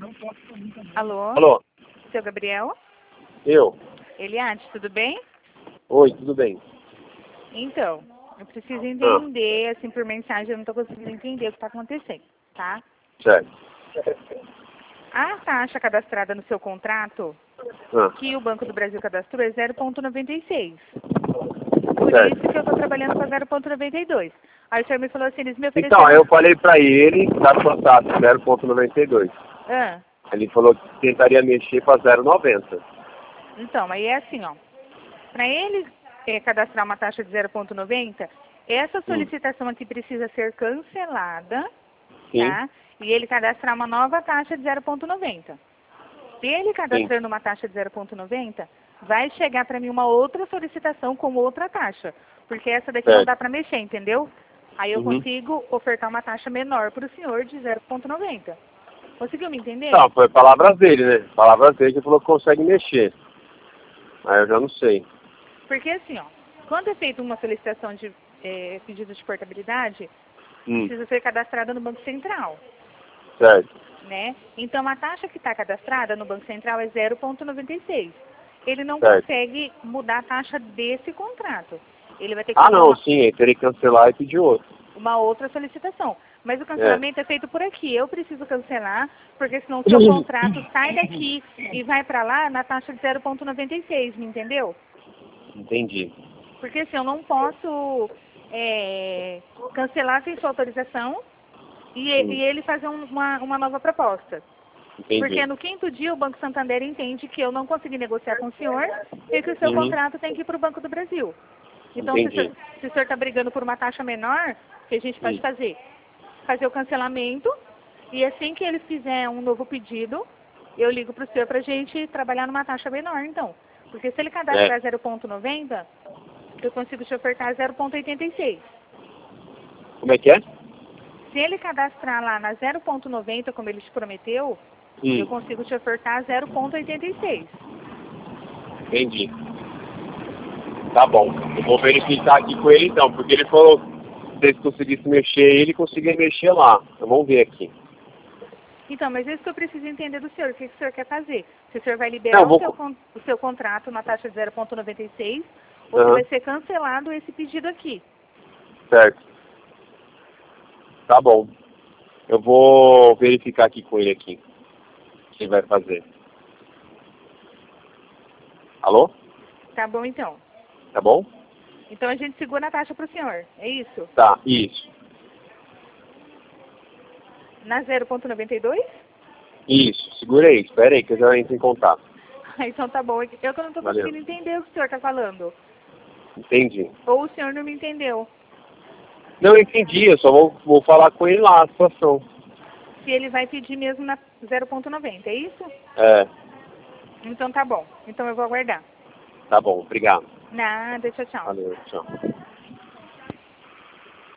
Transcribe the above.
Alô? Alô, Seu Gabriel? eu? Eliade, tudo bem? Oi, tudo bem? Então, eu preciso Ah, entender, assim, por mensagem, eu não estou conseguindo entender o que está acontecendo, tá? certo. A taxa cadastrada no seu contrato, Ah, que o Banco do Brasil cadastrou, é 0,96. Por certo. isso que eu estou trabalhando com 0,92. Aí o senhor me falou assim, eles me Então, ofereceram... aí eu falei pra ele, tá contato 0,92. Ah, Ele falou que tentaria mexer pra 0,90. então, aí é assim, ó. Para ele cadastrar uma taxa de 0,90, essa solicitação aqui precisa ser cancelada, Sim, tá? E ele cadastrar uma nova taxa de 0,90. Ele sim. cadastrando uma taxa de 0,90, vai chegar para mim uma outra solicitação com outra taxa. Porque essa daqui não Certo. dá para mexer, entendeu? Aí eu Uhum. consigo ofertar uma taxa menor para o senhor de 0,90. Conseguiu me entender? Não, foi palavras dele, né? Palavras dele que falou que consegue mexer. Aí eu já não sei. Porque assim, ó, quando é feita uma solicitação de pedido de portabilidade, precisa ser cadastrada no Banco Central, Certo. né? Então a taxa que está cadastrada no Banco Central é 0,96. Ele não Certo. consegue mudar a taxa desse contrato. Ele vai ter que Ah, fazer não, sim, ele teria que cancelar e pedir outro. uma outra solicitação. Mas o É. cancelamento é feito por aqui. Eu preciso cancelar, porque senão o seu contrato sai daqui e vai para lá na taxa de 0,96, me entendeu? Entendi. Porque assim, eu não posso cancelar sem sua autorização e ele fazer uma nova proposta. Porque Entendi. no quinto dia o Banco Santander entende que eu não consegui negociar com o senhor e que o seu Uhum. contrato tem que ir para o Banco do Brasil. Então, se Entendi. o senhor está brigando por uma taxa menor, o que a gente pode fazer? Fazer o cancelamento e assim que ele fizer um novo pedido, eu ligo para o senhor para a gente trabalhar numa taxa menor, então. Porque se ele cadastrar 0,90, eu consigo te ofertar 0,86. Como é que é? Se ele cadastrar lá na 0,90, como ele te prometeu, eu consigo te ofertar 0,86. Entendi. Tá bom. Eu vou verificar aqui com ele então, porque ele falou que se ele conseguisse mexer, ele conseguia mexer lá. Então vamos ver aqui. Então, mas isso que eu preciso entender do senhor. O que o senhor quer fazer? Se o senhor vai Não, liberar eu vou. o seu contrato na taxa de 0,96 ou se Aham, vai ser cancelado esse pedido aqui. certo. Tá bom. Eu vou verificar aqui com ele aqui. O que ele vai fazer. Alô? Tá bom, então. Tá bom? Então a gente segura a taxa para o senhor. É isso? Tá, isso. Na 0,92? Isso. Segura aí. Espera aí que eu já entro em contato. Então tá bom. Eu que não estou Valeu. conseguindo entender o que o senhor está falando. Entendi. Ou o senhor não me entendeu. Não, eu entendi. Eu só vou falar com ele lá a situação. Se ele vai pedir mesmo na 0,90, é isso? É. Então tá bom. Então eu vou aguardar. Tá bom. Obrigado. Nada, tchau, tchau. Valeu. Tchau.